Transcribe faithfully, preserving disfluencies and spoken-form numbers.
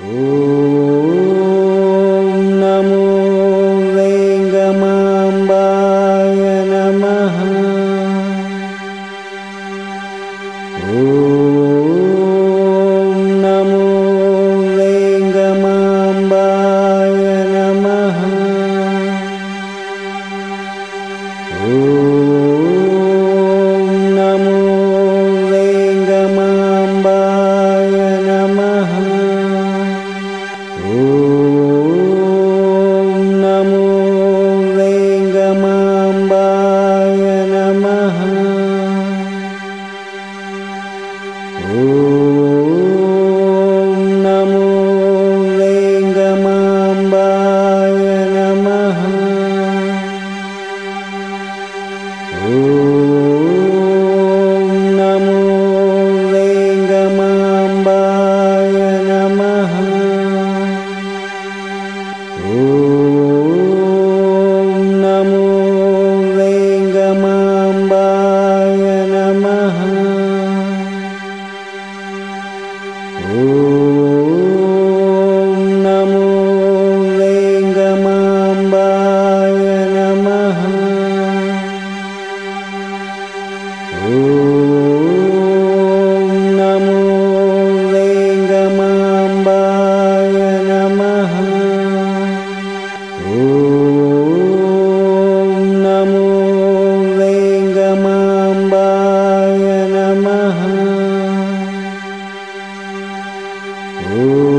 नमो वेङ्गमाम्बाय नमः। ॐ नमो वेङ्गमाम्बाय नमः। ॐ नमो वेङ्गमाम्बाय नमः। ॐ नमो वेङ्गमाम्बाय नमः। ॐ नमो वेङ्गमाम्बाय नमः। ॐ नमो वेङ्गमाम्बाय नमः। ॐ नमो वेङ्गमाम्बाय नमः। ॐ नमो वेङ्गमाम्बाय नमः। ॐ नमो वेङ्गमाम्बाय नमः। ॐ नमो वेङ्गमाम्बाय नमः। ॐ